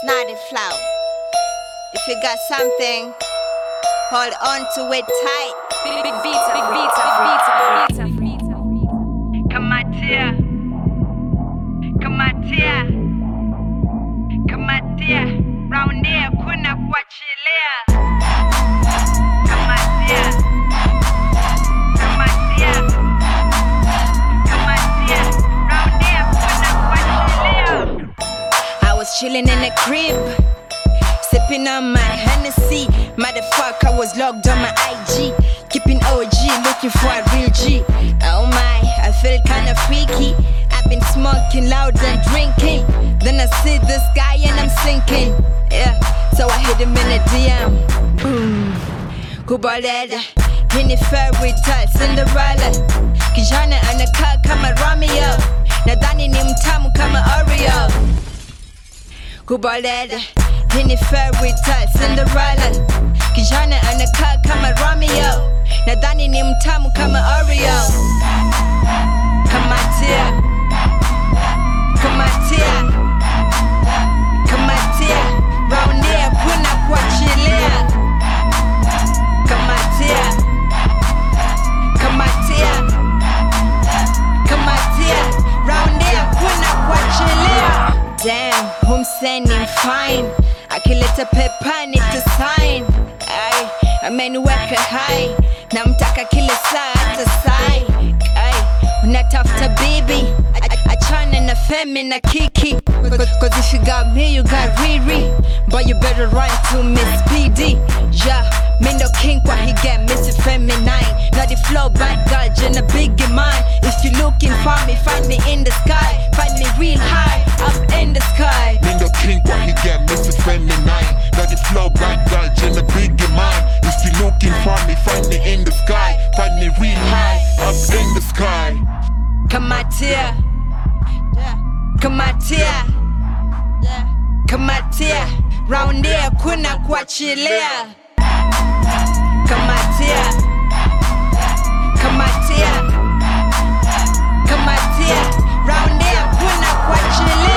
Snotty flow. If you got something, hold on to it tight. Big beats. Kamatia, Kamatia, Kamatia, round there kuna kuachilia. Kamatia, Kamatia, Kamatia, round there kuna kuachilia. I was chilling in the crib, sipping on my Hennessy. Motherfucker was logged on my IG, keeping OG, looking for a real G. Oh my, I feel kinda freaky. I've been smoking loud and drinking. Then I see this guy and I'm sinking. Yeah, so I hit him in a DM. Boom, kubalele, hini fairy tale Cinderella. Kijana anakaa kama Romeo, nadhani ni mtamu kama Oreo. Kubalele, hini fairy tale Cinderella. Kijana anakaa kama Romeo, nadhani ni mtamu kama Oreo. Kamatia, Kamatia, Kamatia, round here kuna kuachilia. Kamatia, Kamatia, Kamatia, round here kuna kuachilia. Damn, humseni fine, akileta pepa nitasign. Ay, ameniweka high, namtaka kila saa hata sai. Ay, unatafuta bibi, achana na femi na kiki. Cause if you got me, you got Riri. But you better run to Miss PD. Yeah, me no king kwa he get Mr. Feminine. Now the flow bad girl, Jenna big in mine. If you looking for me, find me in the sky. Find me real high, up in the sky. Me no king kwa he get Mr. Feminine. Now the flow bad girl, Jenna big in mine. If you looking for me, find me in the sky. Find me real high, up in the sky. Kamatia, Kamatia, Kamatia, round here kuna kuachilia. Kamatia, Kamatia, Kamatia, round here kuna kuachilia.